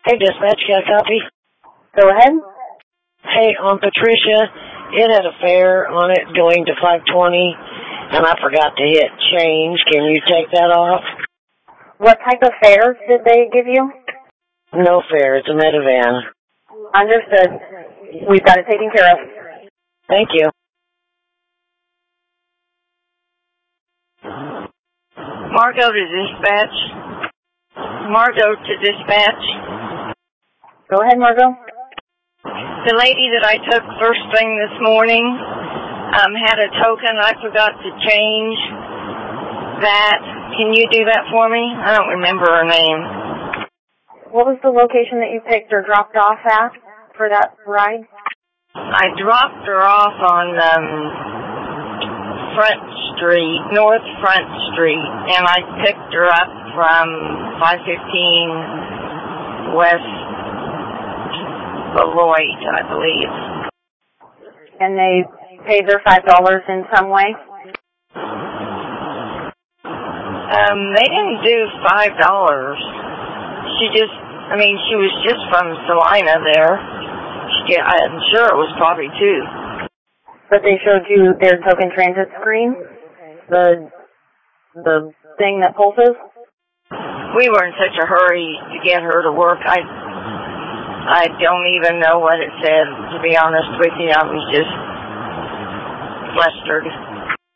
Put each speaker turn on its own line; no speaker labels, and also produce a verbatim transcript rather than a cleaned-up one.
Hey, dispatch, got a copy?
Go ahead.
Hey, on Patricia, it had a fare on it going to five twenty, and I forgot to hit change. Can you take that off?
What type of fare did they give you?
No fare. It's a Metavan.
Understood. We've got it taken care of.
Thank you.
Margot to dispatch. Margot to dispatch.
Go ahead, Margot.
The lady that I took first thing this morning um, had a token. I forgot to change that. Can you do that for me? I don't remember her name.
What was the location that you picked or dropped off at for that ride?
I dropped her off on um, Front Street, North Front Street, and I picked her up from five fifteen West Beloit, I believe.
And they paid their five dollars in some way?
Um, they didn't do five dollars. She just, I mean, she was just from Salina there. She, I'm sure it was probably two.
But they showed you their token transit screen? The, the thing that pulses?
We were in such a hurry to get her to work. I, I don't even know what it said, to be honest with you. I was just flustered.